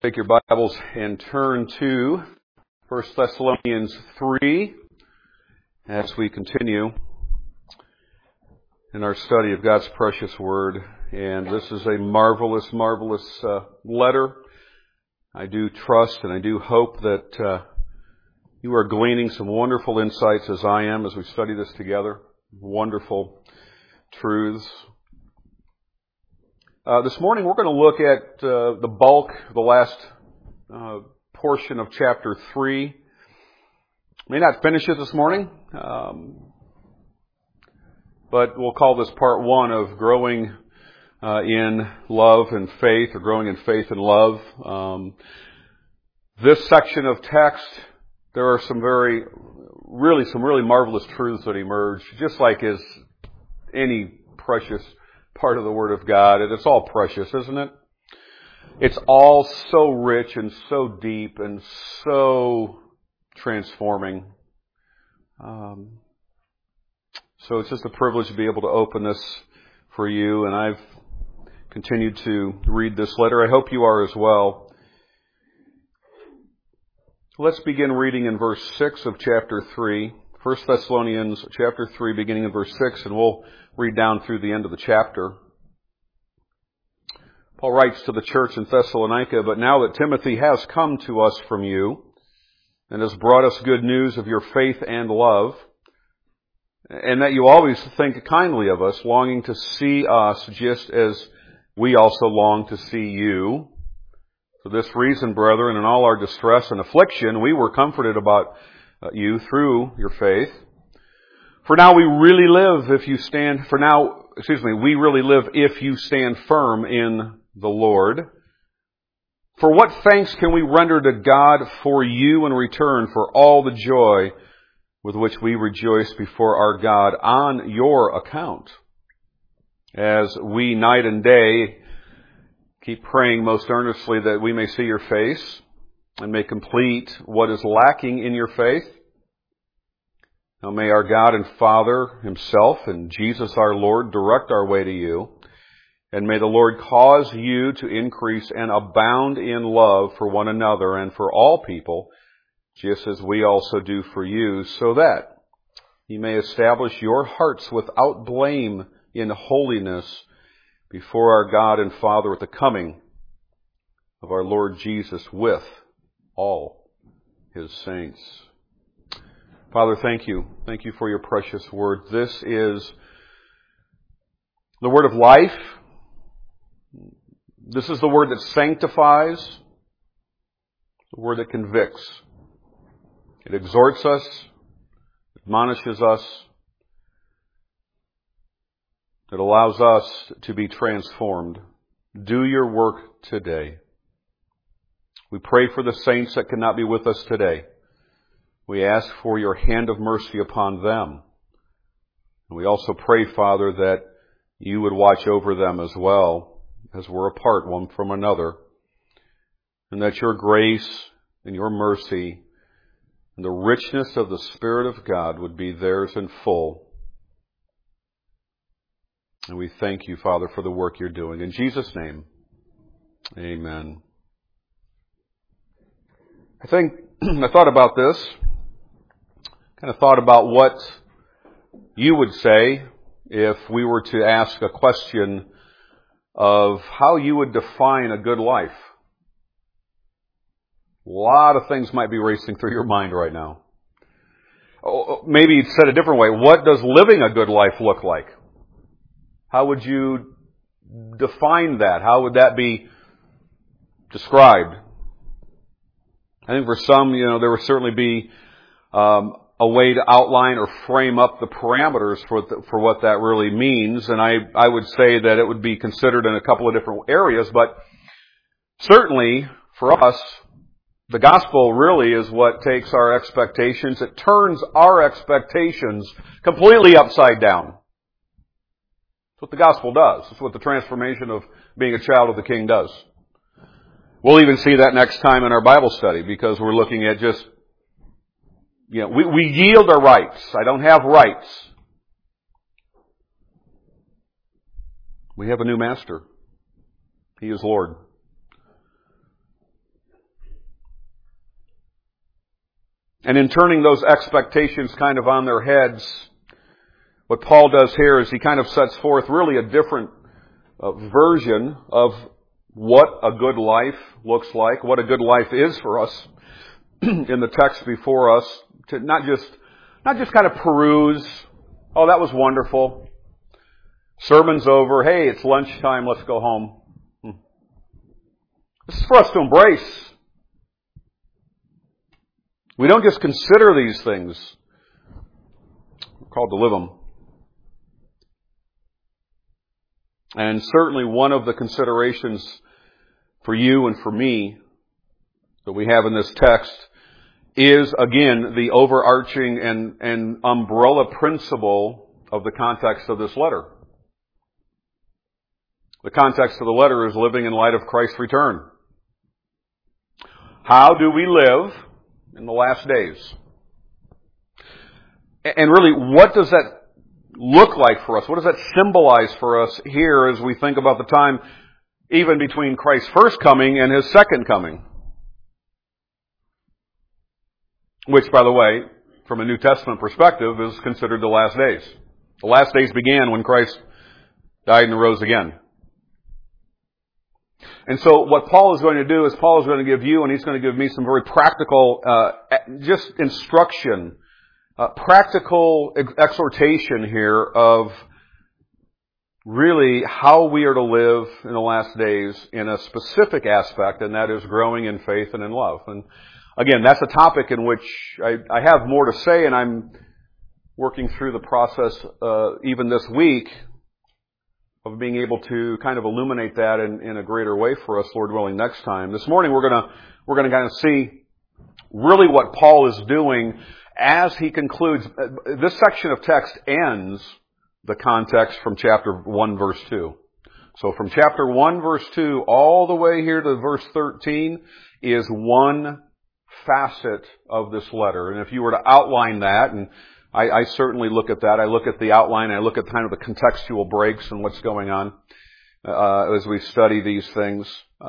Take your Bibles and turn to 1 Thessalonians 3 as we continue in our study of God's precious Word. And this is a marvelous letter. I do trust and I do hope that you are gleaning some wonderful insights as I am as we study this together. Wonderful truths. This morning we're going to look at the bulk, the last portion of chapter 3. May not finish it this morning, but we'll call this part 1 of growing in love and faith, or growing in faith and love. This section of text, there are some really marvelous truths that emerge, just like is any precious part of the Word of God. And it's all precious, isn't it? It's all so rich and so deep and so transforming. So it's just a privilege to be able to open this for you. And I've continued to read this letter. I hope you are as well. Let's begin reading in verse 6 of chapter 3. 1 Thessalonians chapter 3, beginning in verse 6, and we'll read down through the end of the chapter. Paul writes to the church in Thessalonica, "But now that Timothy has come to us from you, and has brought us good news of your faith and love, and that you always think kindly of us, longing to see us just as we also long to see you. For this reason, brethren, in all our distress and affliction, we were comforted about you through your faith. For now we really live if you stand firm in the Lord. For what thanks can we render to God for you in return for all the joy with which we rejoice before our God on your account, as we night and day keep praying most earnestly that we may see your face and may complete what is lacking in your faith? Now may our God and Father himself and Jesus our Lord direct our way to you, and may the Lord cause you to increase and abound in love for one another and for all people, just as we also do for you, so that he may establish your hearts without blame in holiness before our God and Father at the coming of our Lord Jesus with all his saints." Father, thank you. Thank you for your precious word. This is the word of life. This is the word that sanctifies, the word that convicts. It exhorts us, admonishes us. It allows us to be transformed. Do your work today. We pray for the saints that cannot be with us today. We ask for your hand of mercy upon them. And we also pray, Father, that you would watch over them as well, as we're apart one from another, and that your grace and your mercy and the richness of the Spirit of God would be theirs in full. And we thank you, Father, for the work you're doing. In Jesus' name, amen. I thought about this, kind of thought about what you would say if we were to ask a question of how you would define a good life. A lot of things might be racing through your mind right now. Maybe said a different way, what does living a good life look like? How would you define that? How would that be described? I think for some, there would certainly be a way to outline or frame up the parameters for what that really means. And I would say that it would be considered in a couple of different areas, but certainly for us, the gospel really is what takes our expectations. It turns our expectations completely upside down. That's what the gospel does. That's what the transformation of being a child of the King does. We'll even see that next time in our Bible study, because we're looking at just, we yield our rights. I don't have rights. We have a new master. He is Lord. And in turning those expectations kind of on their heads, what Paul does here is he kind of sets forth really a different version of what a good life looks like, what a good life is for us in the text before us, to not just kind of peruse, oh, that was wonderful. Sermon's over, hey, it's lunchtime, let's go home. This is for us to embrace. We don't just consider these things. We're called to live them. And certainly one of the considerations for you and for me that we have in this text is, again, the overarching and umbrella principle of the context of this letter. The context of the letter is living in light of Christ's return. How do we live in the last days? And really, what does that look like for us? What does that symbolize for us here as we think about the time even between Christ's first coming and His second coming? Which, by the way, from a New Testament perspective, is considered the last days. The last days began when Christ died and rose again. And so what Paul is going to do is Paul is going to give you, and he's going to give me, some very practical, just instruction, practical exhortation here of really how we are to live in the last days in a specific aspect, and that is growing in faith and in love. And again, that's a topic in which I have more to say, and I'm working through the process even this week of being able to kind of illuminate that in a greater way for us, Lord willing, next time. This morning we're gonna kind of see really what Paul is doing as he concludes. This section of text ends the context from chapter 1, verse 2. So from chapter 1, verse 2, all the way here to verse 13 is one facet of this letter. And if you were to outline that, and I certainly look at that. I look at the outline. I look at kind of the contextual breaks and what's going on as we study these things.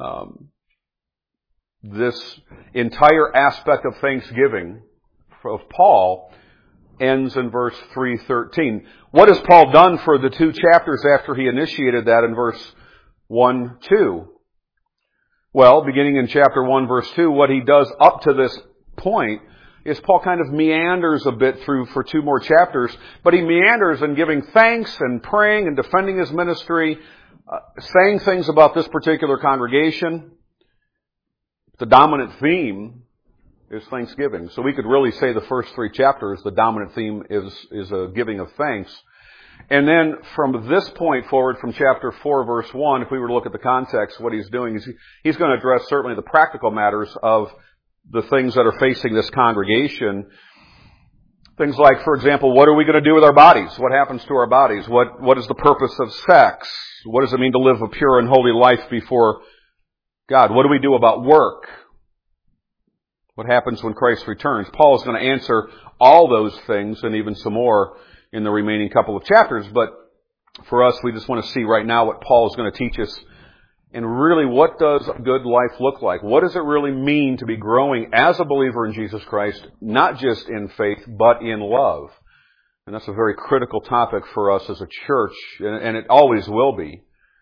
This entire aspect of Thanksgiving of Paul ends in verse 3:13. What has Paul done for the 2 chapters after he initiated that in verse 1-2? Well, beginning in chapter 1, verse 2, what he does up to this point is Paul kind of meanders a bit through for 2 more chapters, but he meanders in giving thanks and praying and defending his ministry, saying things about this particular congregation. The dominant theme is thanksgiving. So we could really say the first 3 chapters, the dominant theme is a giving of thanks. And then from this point forward, from chapter 4, verse 1, if we were to look at the context, what he's doing is he's going to address certainly the practical matters of the things that are facing this congregation. Things like, for example, what are we going to do with our bodies? What happens to our bodies? What is the purpose of sex? What does it mean to live a pure and holy life before God? What do we do about work? What happens when Christ returns? Paul is going to answer all those things and even some more in the remaining couple of chapters. But for us, we just want to see right now what Paul is going to teach us. And really, what does a good life look like? What does it really mean to be growing as a believer in Jesus Christ, not just in faith, but in love? And that's a very critical topic for us as a church, and it always will be.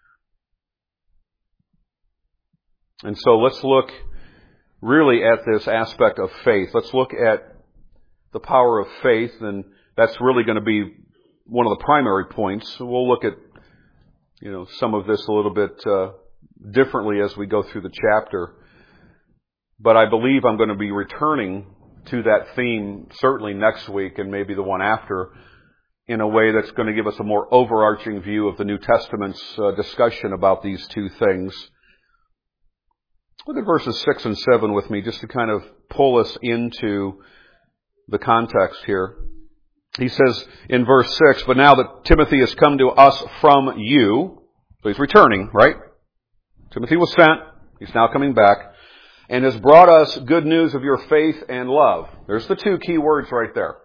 And so let's look really at this aspect of faith. Let's look at the power of faith, and that's really going to be one of the primary points. So we'll look at, some of this a little bit differently as we go through the chapter. But I believe I'm going to be returning to that theme certainly next week and maybe the one after in a way that's going to give us a more overarching view of the New Testament's discussion about these 2 things. Look at verses 6 and 7 with me just to kind of pull us into the context here. He says in verse 6, "But now that Timothy has come to us from you," so he's returning, right? Timothy was sent. He's now coming back. "And has brought us good news of your faith and love." There's the 2 key words right there.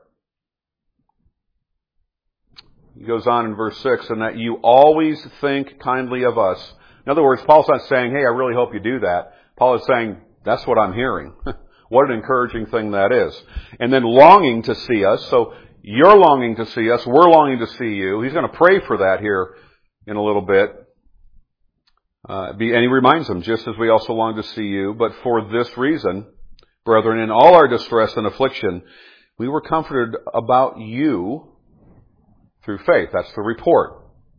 He goes on in verse 6, "And that you always think kindly of us." In other words, Paul's not saying, hey, I really hope you do that. Paul is saying, that's what I'm hearing. What an encouraging thing that is. And then longing to see us. So you're longing to see us. We're longing to see you. He's going to pray for that here in a little bit. And he reminds them, just as we also long to see you, but for this reason, brethren, in all our distress and affliction, we were comforted about you through faith. That's the report.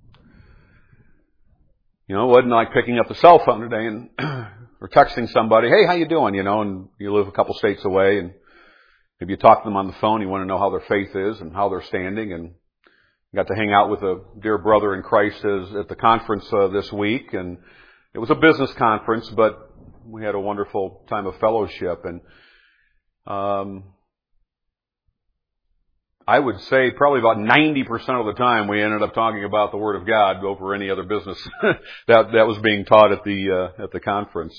You know, it wasn't like picking up the cell phone today and or texting somebody, hey, how you doing? You know, and you live a couple states away, and maybe you talk to them on the phone, you want to know how their faith is and how they're standing, and you got to hang out with a dear brother in Christ at the conference this week, and it was a business conference, but we had a wonderful time of fellowship, and I would say probably about 90% of the time we ended up talking about the Word of God over any other business that was being taught at the conference.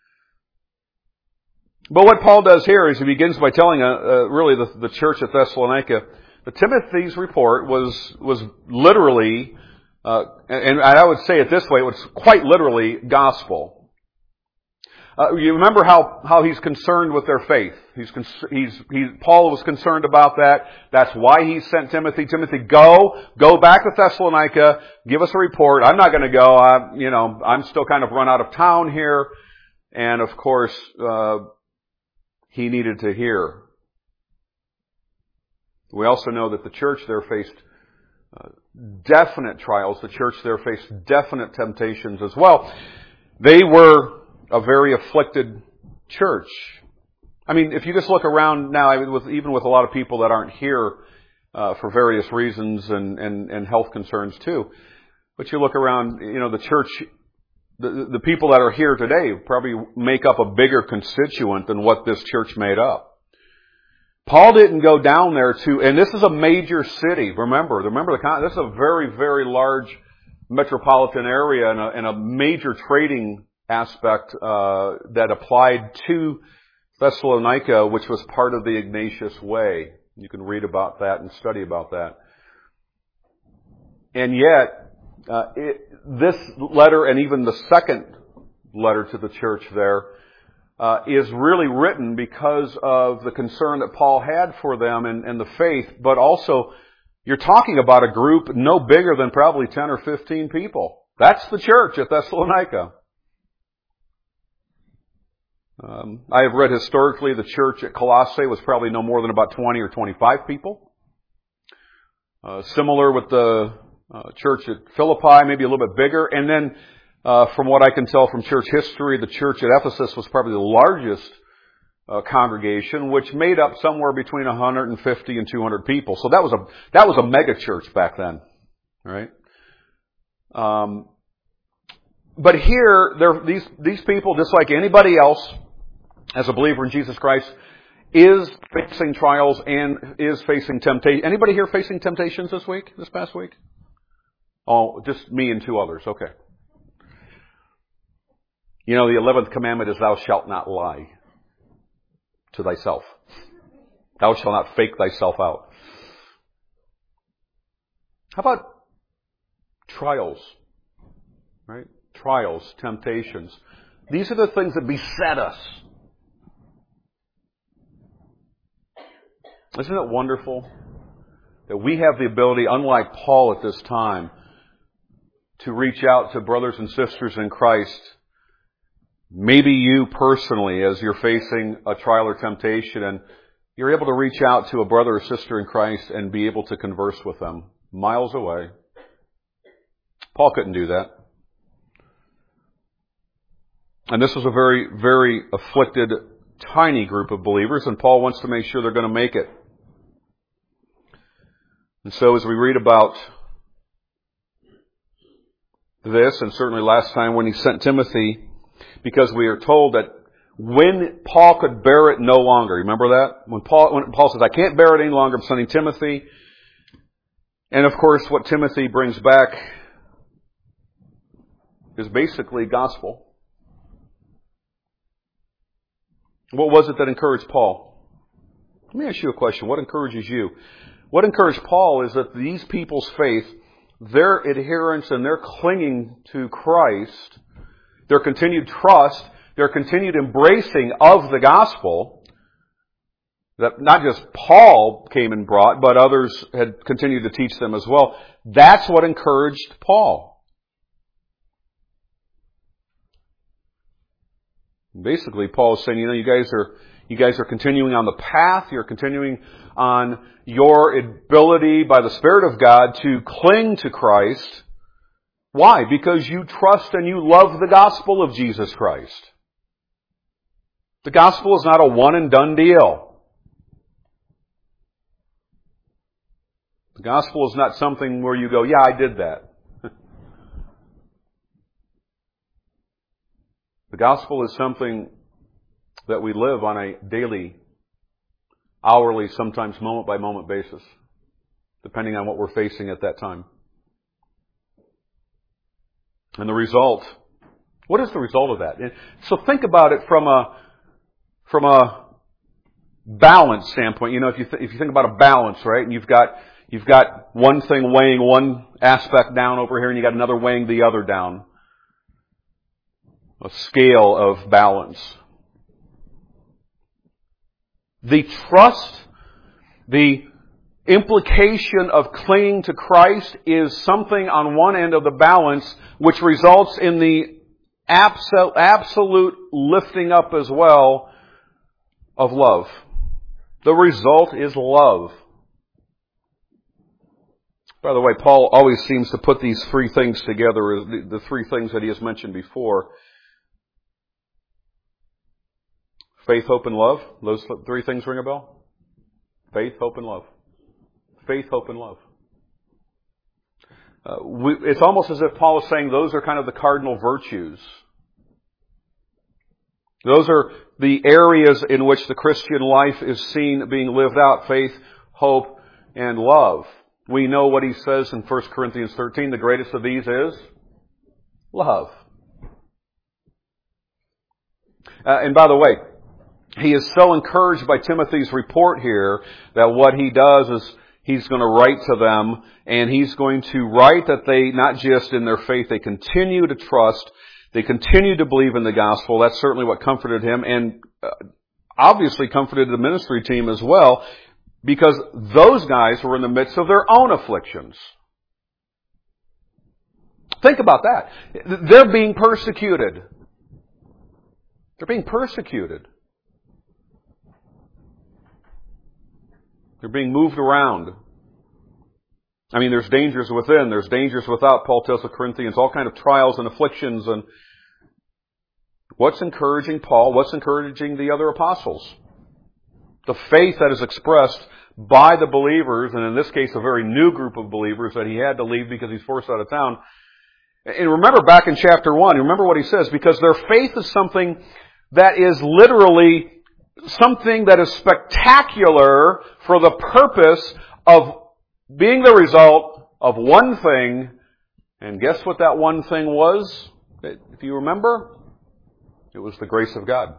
But what Paul does here is he begins by telling really the church at Thessalonica that Timothy's report was literally, and I would say it this way, it was quite literally gospel. You remember how he's concerned with their faith. Paul was concerned about that. That's why he sent Timothy. Timothy, go back to Thessalonica, give us a report. I'm not going to go. I'm still kind of run out of town here. And of course, he needed to hear. We also know that the church there faced definite trials. The church there faced definite temptations as well. They were a very afflicted church. I mean, if you just look around now, even with a lot of people that aren't here for various reasons and health concerns too, but you look around, you know, the church, the people that are here today probably make up a bigger constituent than what this church made up. Paul didn't go down there and this is a major city. Remember, this is a very, very large metropolitan area and a major trading aspect that applied to Thessalonica, which was part of the Ignatius Way. You can read about that and study about that. And yet, this letter and even the second letter to the church there is really written because of the concern that Paul had for them and the faith, but also you're talking about a group no bigger than probably 10 or 15 people. That's the church at Thessalonica. I have read historically the church at Colossae was probably no more than about 20 or 25 people. Similar with the church at Philippi, maybe a little bit bigger. And then, from what I can tell from church history, the church at Ephesus was probably the largest congregation, which made up somewhere between 150 and 200 people. So that was a mega church back then, right? But here, these people, just like anybody else, as a believer in Jesus Christ, is facing trials and is facing temptation. Anybody here facing temptations this past week? Oh, just me and two others. Okay. You know, the 11th commandment is thou shalt not lie to thyself. Thou shalt not fake thyself out. How about trials? Right? Trials, temptations. These are the things that beset us. Isn't it wonderful that we have the ability, unlike Paul at this time, to reach out to brothers and sisters in Christ? Maybe you personally, as you're facing a trial or temptation, and you're able to reach out to a brother or sister in Christ and be able to converse with them miles away. Paul couldn't do that. And this was a very, very afflicted, tiny group of believers, and Paul wants to make sure they're going to make it. And so as we read about this, and certainly last time when he sent Timothy, because we are told that when Paul could bear it no longer, remember that? When Paul says, I can't bear it any longer, I'm sending Timothy. And of course, what Timothy brings back is basically gospel. What was it that encouraged Paul? Let me ask you a question. What encourages you? What encouraged Paul is that these people's faith, their adherence and their clinging to Christ, their continued trust, their continued embracing of the gospel that not just Paul came and brought, but others had continued to teach them as well. That's what encouraged Paul. Basically, Paul is saying, you guys are continuing on the path. You're continuing on your ability by the Spirit of God to cling to Christ. Why? Because you trust and you love the gospel of Jesus Christ. The gospel is not a one and done deal. The gospel is not something where you go, yeah, I did that. The gospel is something that we live on a daily, hourly, sometimes moment by moment basis, depending on what we're facing at that time. And the result, what is the result of that? So think about it from a balance standpoint. If you think about a balance, right? And you've got one thing weighing one aspect down over here, and you got another weighing the other down. A scale of balance. The trust, the implication of clinging to Christ is something on one end of the balance which results in the absolute lifting up as well of love. The result is love. By the way, Paul always seems to put these three things together, the three things that he has mentioned before. Faith, hope, and love. Those three things ring a bell? Faith, hope, and love. Faith, hope, and love. It's almost as if Paul is saying those are kind of the cardinal virtues. Those are the areas in which the Christian life is seen being lived out. Faith, hope, and love. We know what he says in 1 Corinthians 13. The greatest of these is love. And by the way, he is so encouraged by Timothy's report here that what he does is he's going to write to them, and he's going to write that they, not just in their faith, they continue to trust, they continue to believe in the gospel. That's certainly what comforted him, and obviously comforted the ministry team as well, because those guys were in the midst of their own afflictions. Think about that. They're being persecuted. They're being persecuted. They're being moved around. I mean, there's dangers within, there's dangers without. Paul tells the Corinthians all kind of trials and afflictions. And what's encouraging Paul? What's encouraging the other apostles? The faith that is expressed by the believers, and in this case a very new group of believers that he had to leave because he's forced out of town. And remember back in chapter 1, remember what he says, because their faith is something that is literally something that is spectacular for the purpose of being the result of one thing. And guess what that one thing was? If you remember, it was the grace of God.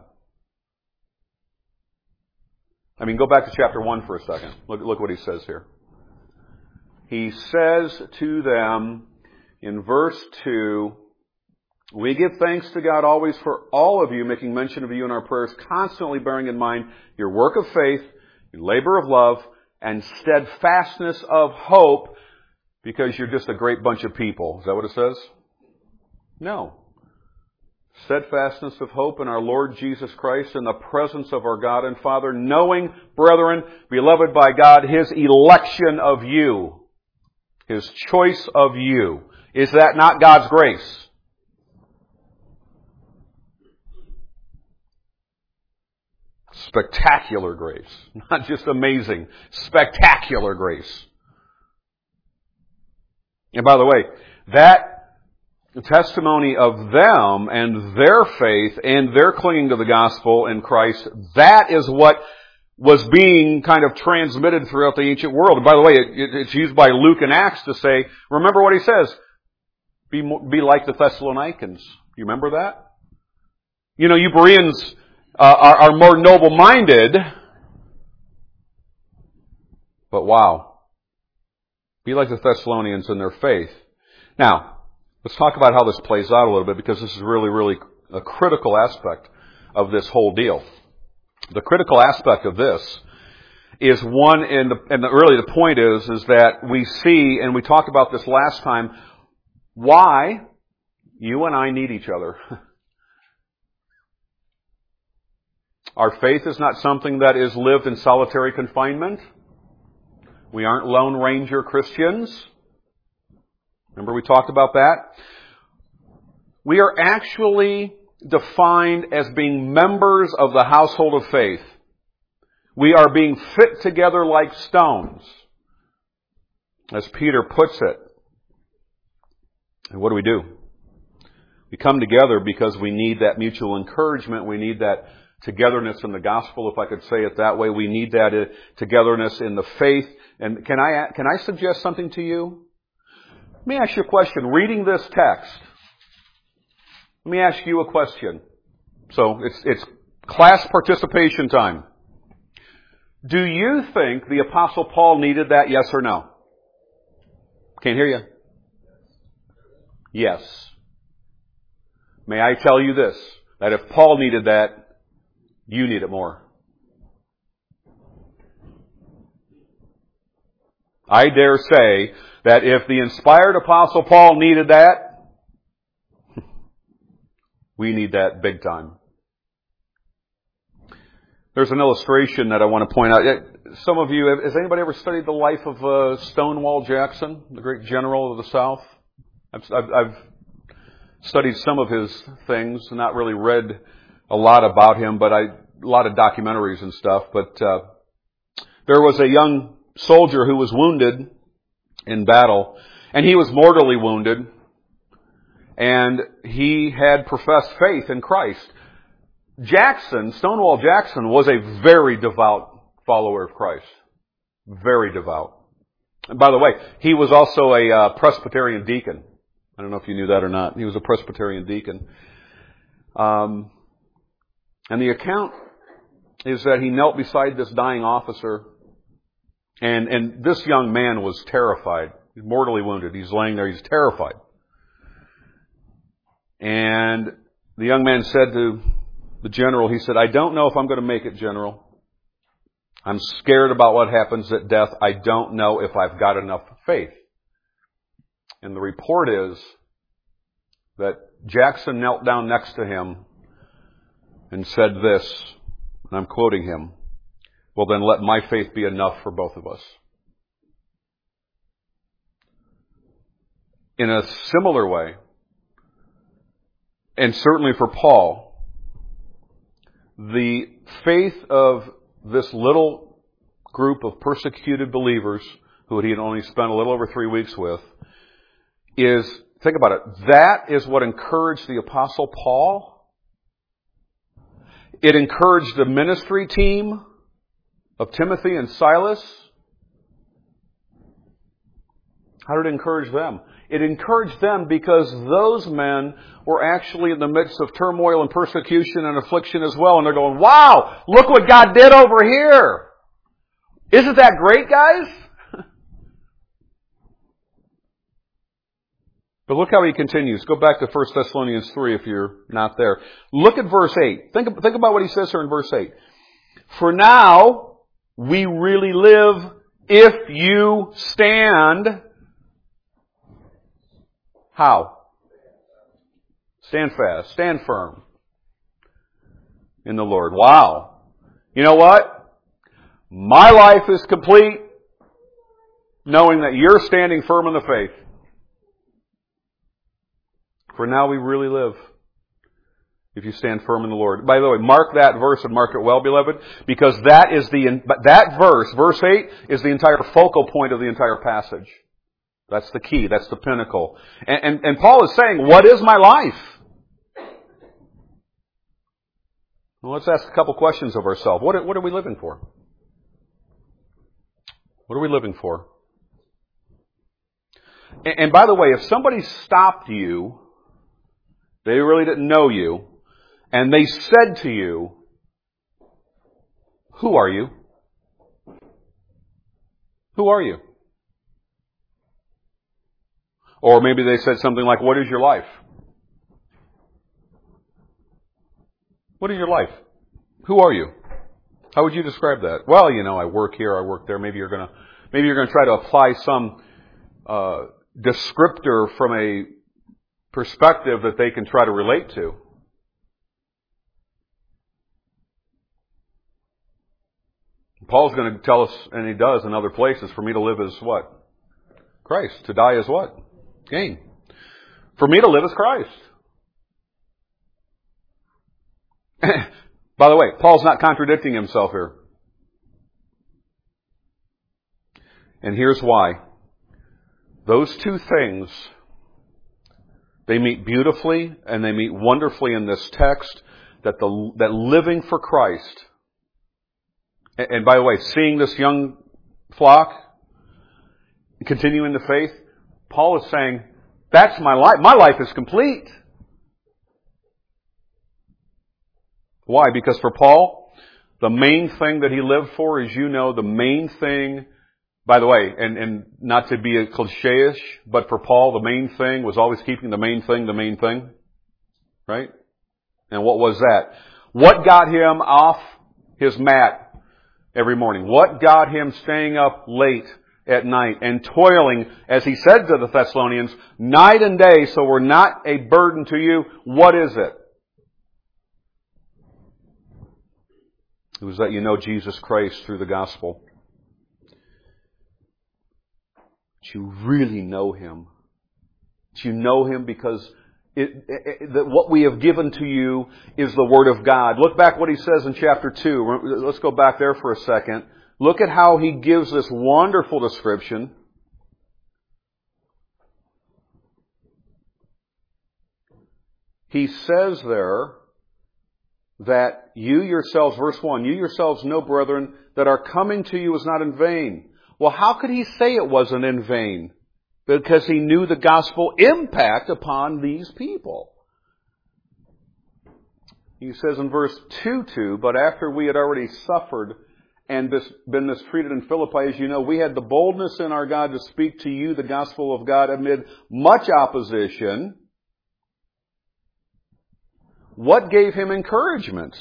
I mean, go back to chapter 1 for a second. Look what he says here. He says to them in verse 2, "We give thanks to God always for all of you, making mention of you in our prayers, constantly bearing in mind your work of faith, your labor of love, and steadfastness of hope," because you're just a great bunch of people. Is that what it says? No. Steadfastness of hope in our Lord Jesus Christ in the presence of our God and Father, knowing, brethren, beloved by God, His election of you, His choice of you. Is that not God's grace? Spectacular grace. Not just amazing. Spectacular grace. And by the way, that testimony of them and their faith and their clinging to the gospel in Christ, that is what was being kind of transmitted throughout the ancient world. And by the way, it's used by Luke and Acts to say, remember what he says, be like the Thessalonians. You remember that? You know, you Bereans are more noble-minded, but wow. Be like the Thessalonians in their faith. Now, let's talk about how this plays out a little bit, because this is really, really a critical aspect of this whole deal. The critical aspect of this is one, and really the point is that we see, and we talked about this last time, why you and I need each other. Our faith is not something that is lived in solitary confinement. We aren't Lone Ranger Christians. Remember we talked about that? We are actually defined as being members of the household of faith. We are being fit together like stones, as Peter puts it. And what do? We come together because we need that mutual encouragement. We need that togetherness in the gospel, if I could say it that way. We need that togetherness in the faith. And can I suggest something to you? Let me ask you a question. Reading this text, let me ask you a question. So it's class participation time. Do you think the Apostle Paul needed that, yes or no? Can't hear you. Yes. May I tell you this, that if Paul needed that, you need it more. I dare say that if the inspired Apostle Paul needed that, we need that big time. There's an illustration that I want to point out. Some of you, has anybody ever studied the life of Stonewall Jackson, the great general of the South? I've studied some of his things, not really read a lot about him, but a lot of documentaries and stuff. But there was a young soldier who was wounded in battle, and he was mortally wounded, and he had professed faith in Christ. Stonewall Jackson, was a very devout follower of Christ. Very devout. And by the way, he was also a Presbyterian deacon. I don't know if you knew that or not. He was a Presbyterian deacon. And the account is that he knelt beside this dying officer, and this young man was terrified. He's mortally wounded. He's laying there. He's terrified. And the young man said to the general, he said, "I don't know if I'm going to make it, General. I'm scared about what happens at death. I don't know if I've got enough faith." And the report is that Jackson knelt down next to him and said this, and I'm quoting him, "Well, then let my faith be enough for both of us." In a similar way, and certainly for Paul, the faith of this little group of persecuted believers who he had only spent a little over 3 weeks with is, think about it, that is what encouraged the Apostle Paul. It encouraged the ministry team of Timothy and Silas. How did it encourage them? It encouraged them because those men were actually in the midst of turmoil and persecution and affliction as well. And they're going, "Wow, look what God did over here. Isn't that great, guys?" But look how he continues. Go back to 1 Thessalonians 3 if you're not there. Look at verse 8. Think about what he says here in verse 8. "For now we really live if you stand..." How? Stand fast. Stand firm in the Lord. Wow. You know what? My life is complete knowing that you're standing firm in the faith. For now we really live if you stand firm in the Lord. By the way, mark that verse and mark it well, beloved, because that verse, verse 8, is the entire focal point of the entire passage. That's the key. That's the pinnacle. And Paul is saying, what is my life? Well, let's ask a couple questions of ourselves. What are we living for? What are we living for? And by the way, if somebody stopped you, they really didn't know you, and they said to you, "Who are you?" Who are you? Or maybe they said something like, "What is your life?" What is your life? Who are you? How would you describe that? Well, I work here, I work there. Maybe you're going to try to apply some descriptor from a perspective that they can try to relate to. Paul's going to tell us, and he does in other places, for me to live is what? Christ. To die is what? Gain. For me to live is Christ. By the way, Paul's not contradicting himself here. And here's why. Those two things, they meet beautifully and they meet wonderfully in this text, that living for Christ. And by the way, seeing this young flock continue in the faith, Paul is saying, that's my life. My life is complete. Why? Because for Paul, the main thing that he lived for, as you know, the main thing, by the way, and not to be a cliche-ish, but for Paul, the main thing was always keeping the main thing. Right? And what was that? What got him off his mat every morning? What got him staying up late at night and toiling, as he said to the Thessalonians, night and day, so we're not a burden to you? What is it? It was that you know Jesus Christ through the gospel. That you really know Him. That you know Him because that what we have given to you is the Word of God. Look back what he says in chapter 2. Let's go back there for a second. Look at how he gives this wonderful description. He says there that you yourselves, verse 1, you yourselves know, brethren, that our coming to you is not in vain. Well, how could he say it wasn't in vain? Because he knew the gospel impact upon these people. He says in verse 2, but after we had already suffered and been mistreated in Philippi, as you know, we had the boldness in our God to speak to you the gospel of God amid much opposition. What gave him encouragement?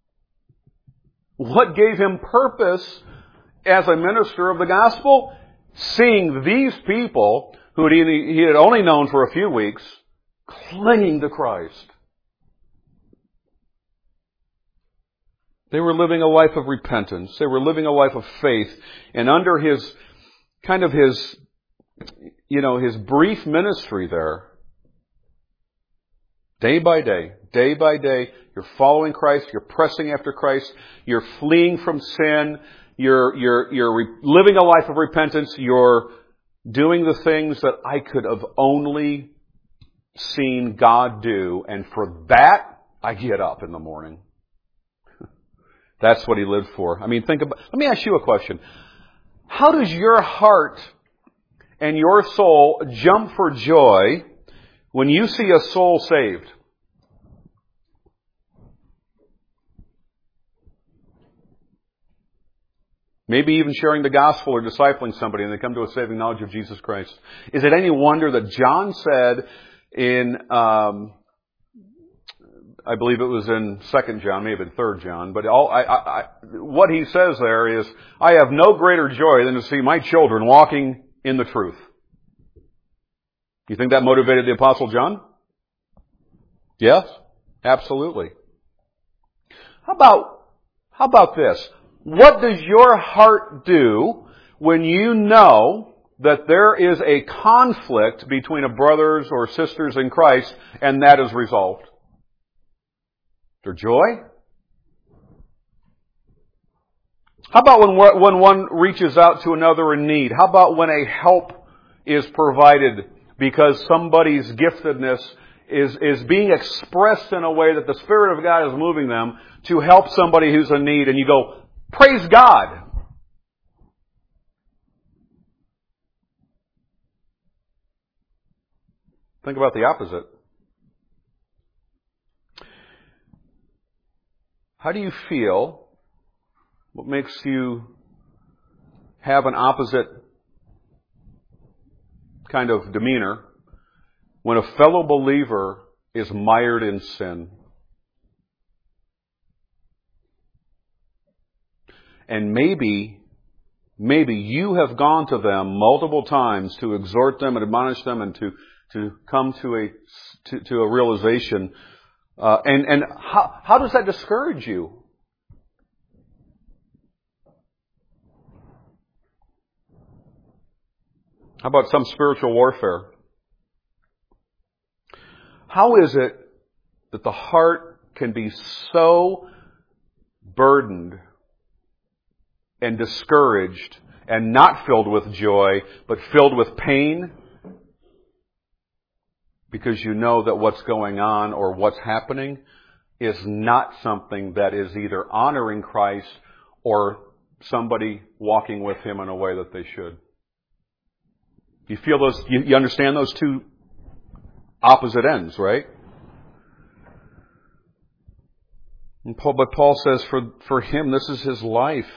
What gave him purpose as a minister of the gospel? Seeing these people, who he had only known for a few weeks, clinging to Christ. They were living a life of repentance. They were living a life of faith. And under his brief ministry there, day by day, you're following Christ, you're pressing after Christ, you're fleeing from sin, you're living a life of repentance, you're doing the things that I could have only seen God do, and for that, I get up in the morning. That's what he lived for. I mean, let me ask you a question. How does your heart and your soul jump for joy when you see a soul saved? Maybe even sharing the gospel or discipling somebody and they come to a saving knowledge of Jesus Christ. Is it any wonder that John said in, I believe it was in 2 John, maybe in 3 John, but what he says there is, I have no greater joy than to see my children walking in the truth. You think that motivated the Apostle John? Yes, absolutely. How about this? What does your heart do when you know that there is a conflict between a brothers or sisters in Christ and that is resolved? Their joy? How about when one reaches out to another in need? How about when a help is provided because somebody's giftedness is being expressed in a way that the Spirit of God is moving them to help somebody who's in need, and you go, praise God. Think about the opposite. How do you feel? What makes you have an opposite kind of demeanor when a fellow believer is mired in sin? And maybe you have gone to them multiple times to exhort them and admonish them and to come to a realization. And how does that discourage you? How about some spiritual warfare? How is it that the heart can be so burdened and discouraged and not filled with joy, but filled with pain? Because you know that what's going on or what's happening is not something that is either honoring Christ or somebody walking with Him in a way that they should. You feel those, you understand those two opposite ends, right? But Paul says for him, this is his life.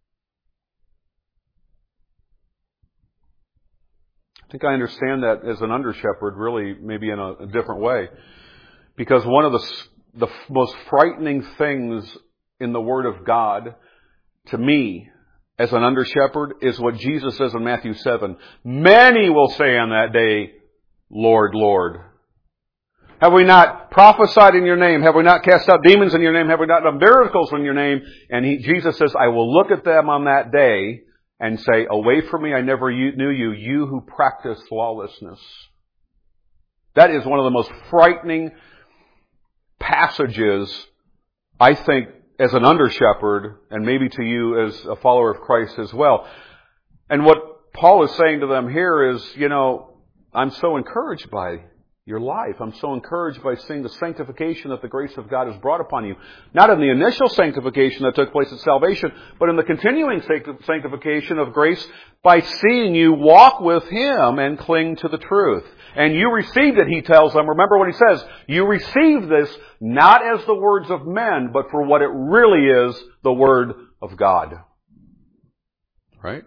I think I understand that as an under-shepherd, really, maybe in a different way. Because one of the most frightening things in the Word of God, to me, as an under-shepherd, is what Jesus says in Matthew 7. Many will say on that day, Lord, Lord. Have we not prophesied in your name? Have we not cast out demons in your name? Have we not done miracles in your name? And Jesus says, I will look at them on that day and say, away from me, I never knew you, you who practice lawlessness. That is one of the most frightening passages, I think, as an under-shepherd, and maybe to you as a follower of Christ as well. And what Paul is saying to them here is, I'm so encouraged by your life. I'm so encouraged by seeing the sanctification that the grace of God has brought upon you. Not in the initial sanctification that took place at salvation, but in the continuing sanctification of grace by seeing you walk with Him and cling to the truth. And you received it, he tells them. Remember what he says. You received this not as the words of men, but for what it really is, the Word of God. Right?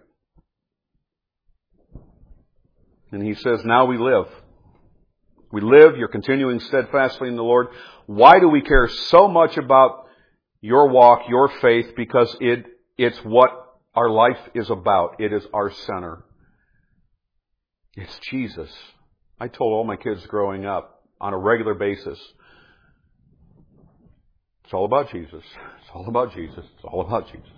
And he says, now we live. We live, you're continuing steadfastly in the Lord. Why do we care so much about your walk, your faith? Because it's what our life is about. It is our center. It's Jesus. I told all my kids growing up on a regular basis, it's all about Jesus. It's all about Jesus. It's all about Jesus.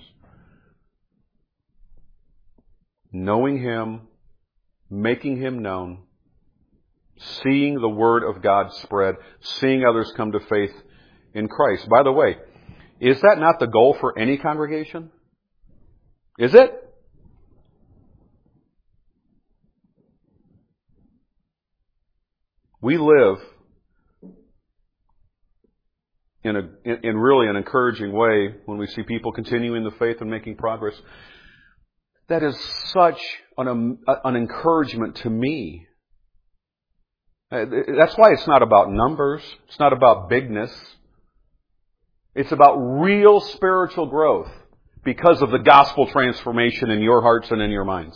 Knowing Him, making Him known, seeing the Word of God spread, seeing others come to faith in Christ. By the way, is that not the goal for any congregation? Is it? We live in really an encouraging way when we see people continuing the faith and making progress. That is such an encouragement to me. That's why it's not about numbers. It's not about bigness. It's about real spiritual growth because of the gospel transformation in your hearts and in your minds.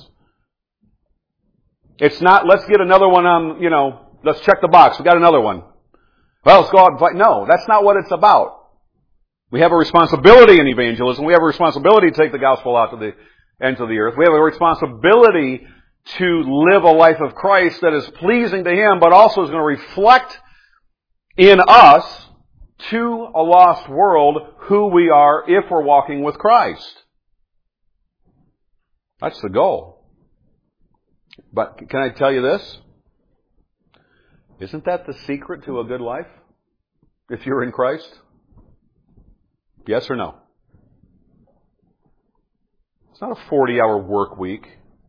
It's not, let's get another one on, let's check the box. We got another one. Well, let's go out and fight. No, that's not what it's about. We have a responsibility in evangelism. We have a responsibility to take the gospel out to the ends of the earth. We have a responsibility to live a life of Christ that is pleasing to Him, but also is going to reflect in us to a lost world who we are if we're walking with Christ. That's the goal. But can I tell you this? Isn't that the secret to a good life? If you're in Christ? Yes or no? It's not a 40-hour work week.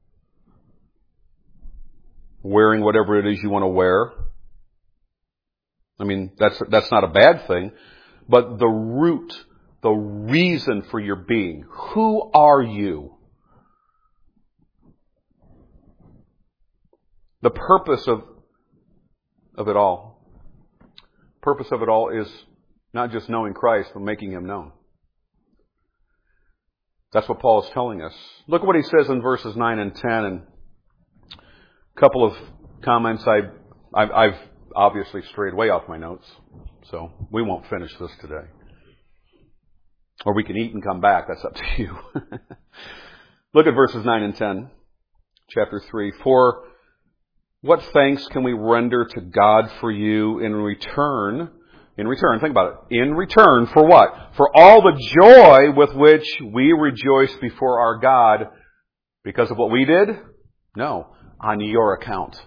Wearing whatever it is you want to wear. I mean, that's not a bad thing. But the root, the reason for your being. Who are you? The purpose of it all. Purpose of it all is not just knowing Christ, but making Him known. That's what Paul is telling us. Look at what he says in verses 9 and 10. And a couple of comments. I've obviously strayed way off my notes, so we won't finish this today. Or we can eat and come back. That's up to you. Look at verses 9 and 10. Chapter 3. For what thanks can we render to God for you in return? In return, think about it. In return for what? For all the joy with which we rejoice before our God because of what we did? No. On your account.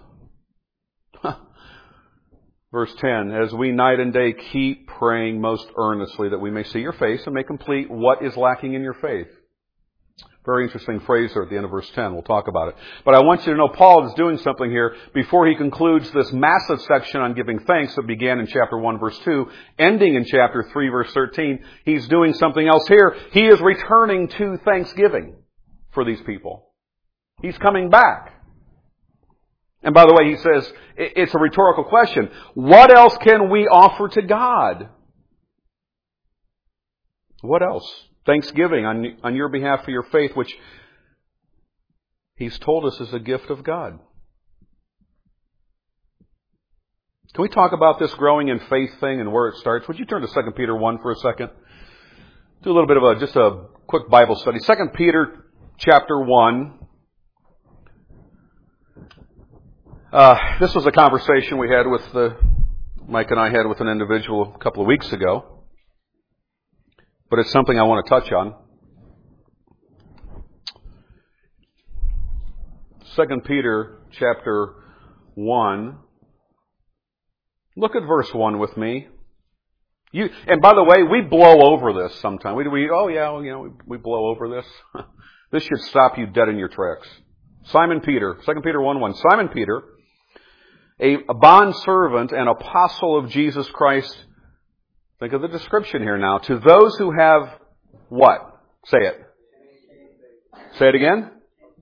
Verse 10, as we night and day keep praying most earnestly that we may see your face and may complete what is lacking in your faith. Very interesting phrase there at the end of verse 10. We'll talk about it. But I want you to know Paul is doing something here before he concludes this massive section on giving thanks that began in chapter 1 verse 2, ending in chapter 3 verse 13. He's doing something else here. He is returning to thanksgiving for these people. He's coming back. And by the way, he says, it's a rhetorical question. What else can we offer to God? What else? Thanksgiving on your behalf for your faith, which He's told us is a gift of God. Can we talk about this growing in faith thing and where it starts? Would you turn to 2 Peter 1 for a second? Do a little bit of just a quick Bible study. 2 Peter chapter 1. This was a conversation we had Mike and I had with an individual a couple of weeks ago. But it's something I want to touch on. 2 Peter chapter 1. Look at verse 1 with me. And by the way, we blow over this sometimes. We blow over this. This should stop you dead in your tracks. Simon Peter, 2 Peter 1:1. Simon Peter, a bondservant and apostle of Jesus Christ. Think of the description here now. To those who have what? Say it. Say it again.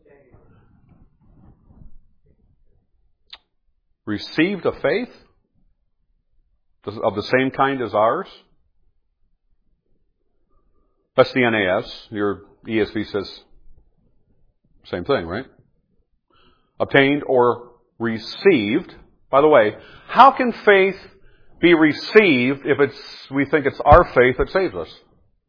Received a faith of the same kind as ours. That's the NAS. Your ESV says same thing, right? Obtained or received. By the way, how can faith be received if we think it's our faith that saves us?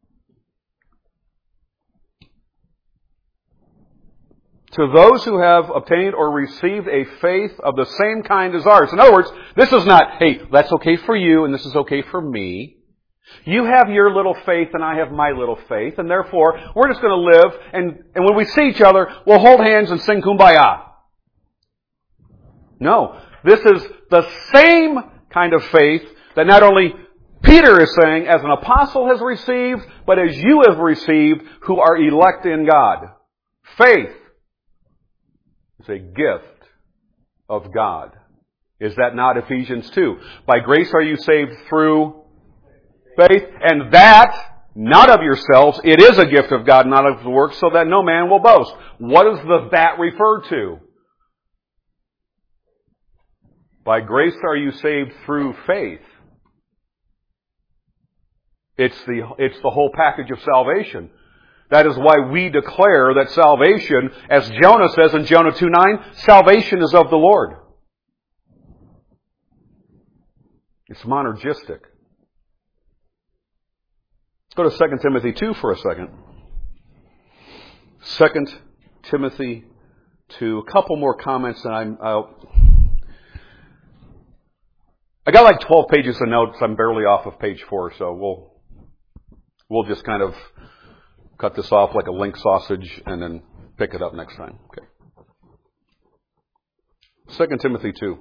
To those who have obtained or received a faith of the same kind as ours. In other words, this is not, hey, that's okay for you and this is okay for me. You have your little faith and I have my little faith, and therefore we're just going to live, and when we see each other, we'll hold hands and sing Kumbaya. No, this is the same kind of faith that not only Peter is saying as an apostle has received, but as you have received who are elect in God. Faith is a gift of God. Is that not Ephesians 2? By grace are you saved through faith, and that not of yourselves. It is a gift of God, not of the works, so that no man will boast. What does the that refer to? By grace are you saved through faith. It's the whole package of salvation. That is why we declare that salvation, as Jonah says in Jonah 2:9, salvation is of the Lord. It's monergistic. Let's go to 2 Timothy 2 for a second. 2 Timothy 2. A couple more comments, and I got like 12 pages of notes. I'm barely off of page 4, so we'll just kind of cut this off like a link sausage and then pick it up next time. Okay. 2 Timothy 2.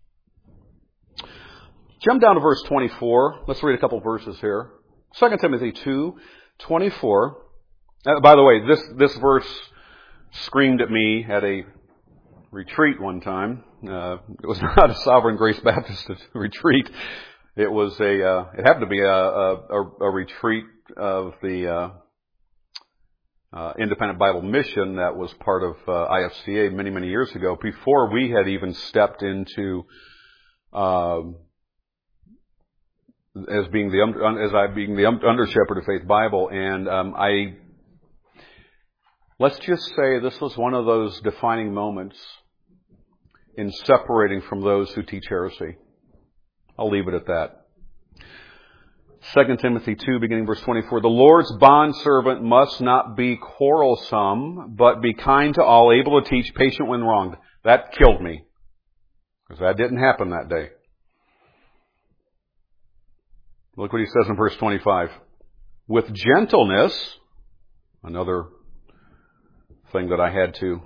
Jump down to verse 24. Let's read a couple verses here. 2 Timothy 2:24. By the way, this verse screamed at me at a retreat one time. It was not a Sovereign Grace Baptist retreat. It was it happened to be a retreat of the Independent Bible Mission that was part of IFCA many, many years ago, before we had even stepped into as being the under shepherd of Faith Bible. And let's just say this was one of those defining moments in separating from those who teach heresy. I'll leave it at that. 2 Timothy 2, beginning verse 24. The Lord's bondservant must not be quarrelsome, but be kind to all, able to teach, patient when wronged. That killed me, because that didn't happen that day. Look what he says in verse 25. With gentleness, another thing that I had to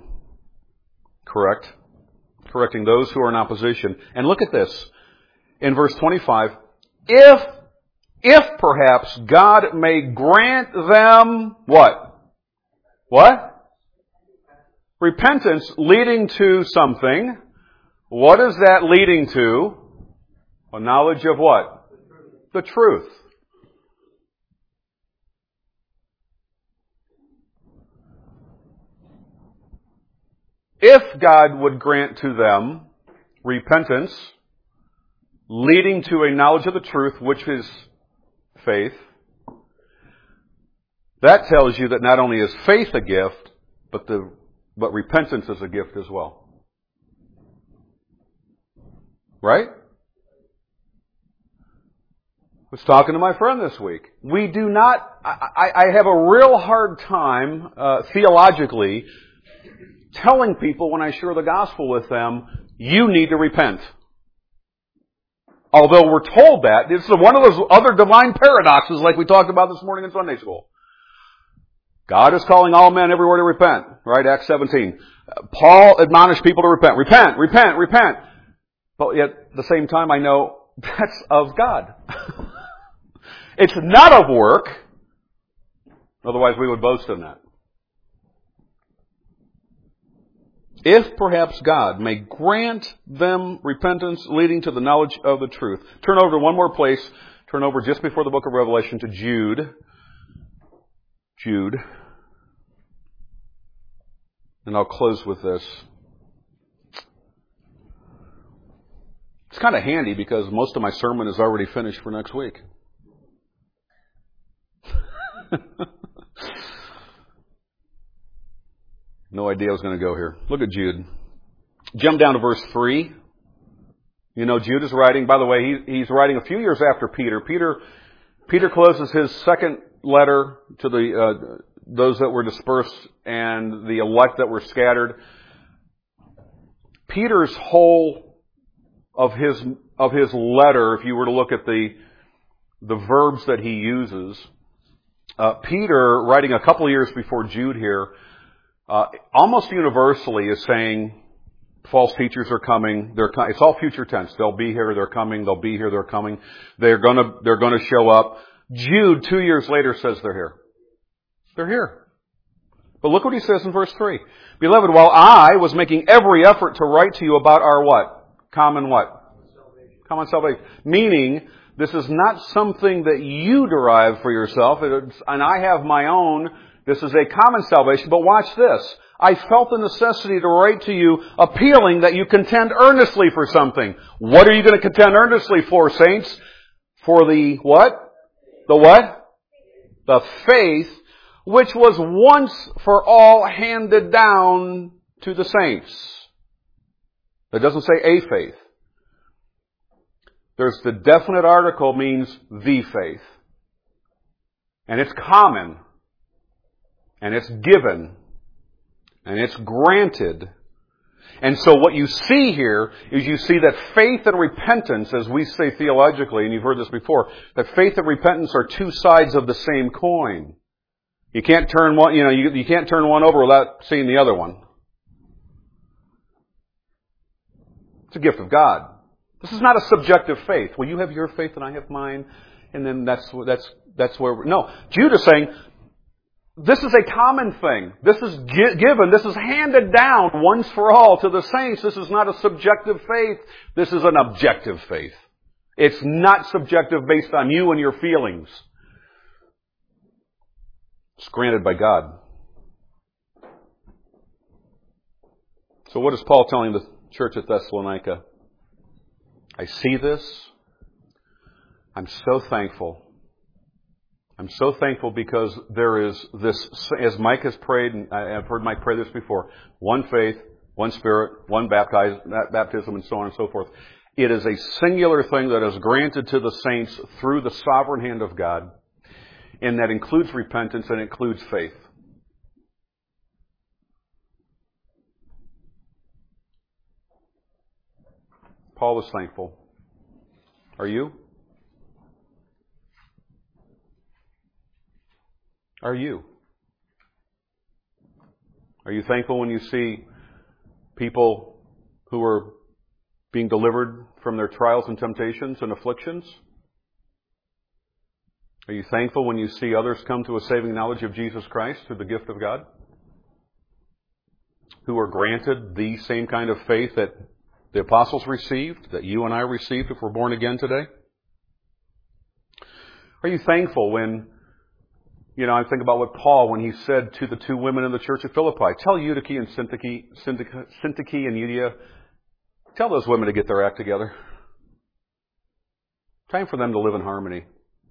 correcting those who are in opposition. And look at this. In verse 25, if perhaps God may grant them what? What? Repentance leading to something. What is that leading to? A knowledge of what? The truth. If God would grant to them repentance leading to a knowledge of the truth, which is faith, that tells you that not only is faith a gift, but repentance is a gift as well. Right? I was talking to my friend this week. We do not, I have a real hard time theologically telling people when I share the gospel with them, you need to repent. Although we're told that, it's one of those other divine paradoxes like we talked about this morning in Sunday school. God is calling all men everywhere to repent, right? Acts 17. Paul admonished people to repent. Repent, repent, repent. But yet, at the same time, I know that's of God. It's not of work. Otherwise, we would boast in that. If perhaps God may grant them repentance leading to the knowledge of the truth. Turn over to one more place. Turn over just before the book of Revelation to Jude. Jude. And I'll close with this. It's kind of handy because most of my sermon is already finished for next week. No idea I was going to go here. Look at Jude. Jump down to verse 3. You know, Jude is writing, by the way, he's writing a few years after Peter. Peter closes his second letter to those that were dispersed and the elect that were scattered. Peter's whole of his letter, if you were to look at the verbs that he uses, Peter, writing a couple of years before Jude here, almost universally is saying false teachers are coming. It's all future tense. They'll be here. They're coming. They'll be here. They're coming. They're gonna show up. Jude 2 years later says they're here. They're here. But look what he says in verse 3. Beloved, while I was making every effort to write to you about our what? Common what? Common salvation. Meaning, this is not something that you derive for yourself, and I have my own. This is a common salvation, but watch this. I felt the necessity to write to you appealing that you contend earnestly for something. What are you going to contend earnestly for, saints? For the what? The what? The faith which was once for all handed down to the saints. It doesn't say a faith. There's the definite article means the faith. And it's common. And it's given. And it's granted. And so what you see here is you see that faith and repentance, as we say theologically, and you've heard this before, that faith and repentance are two sides of the same coin. You can't turn one, you can't turn one over without seeing the other one. It's a gift of God. This is not a subjective faith. Well, you have your faith and I have mine, and then that's where no. Jude is saying, this is a common thing. This is given. This is handed down once for all to the saints. This is not a subjective faith. This is an objective faith. It's not subjective based on you and your feelings. It's granted by God. So what is Paul telling the church at Thessalonica? I see this. I'm so thankful. I'm so thankful because there is this, as Mike has prayed, and I've heard Mike pray this before, one faith, one Spirit, one baptism, and so on and so forth. It is a singular thing that is granted to the saints through the sovereign hand of God, and that includes repentance and includes faith. Paul is thankful. Are you? Are you? Are you thankful when you see people who are being delivered from their trials and temptations and afflictions? Are you thankful when you see others come to a saving knowledge of Jesus Christ through the gift of God? Who are granted the same kind of faith that the apostles received, that you and I received if we're born again today? Are you thankful when, I think about what Paul, when he said to the two women in the church of Philippi, tell Eutyche and Syntyche and Euodia, tell those women to get their act together. Time for them to live in harmony.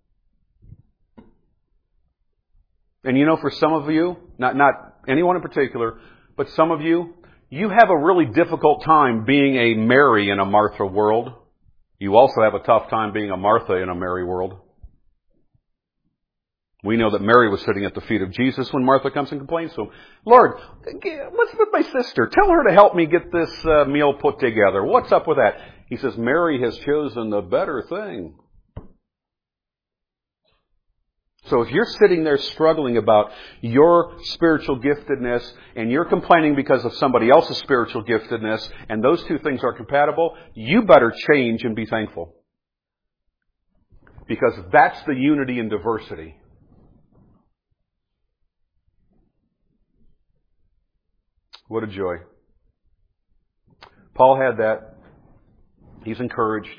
And for some of you, not anyone in particular, but some of you, you have a really difficult time being a Mary in a Martha world. You also have a tough time being a Martha in a Mary world. We know that Mary was sitting at the feet of Jesus when Martha comes and complains to him. Lord, what's with my sister? Tell her to help me get this meal put together. What's up with that? He says, Mary has chosen the better thing. So if you're sitting there struggling about your spiritual giftedness and you're complaining because of somebody else's spiritual giftedness and those two things are compatible, you better change and be thankful. Because that's the unity in diversity. What a joy. Paul had that. He's encouraged.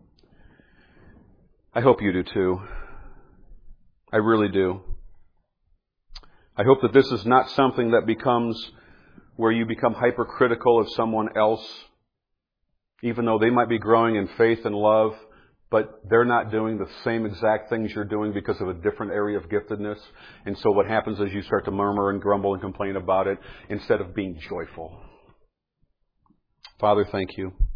I hope you do too. I really do. I hope that this is not something that becomes where you become hypercritical of someone else, even though they might be growing in faith and love, but they're not doing the same exact things you're doing because of a different area of giftedness. And so what happens is you start to murmur and grumble and complain about it instead of being joyful. Father, thank you.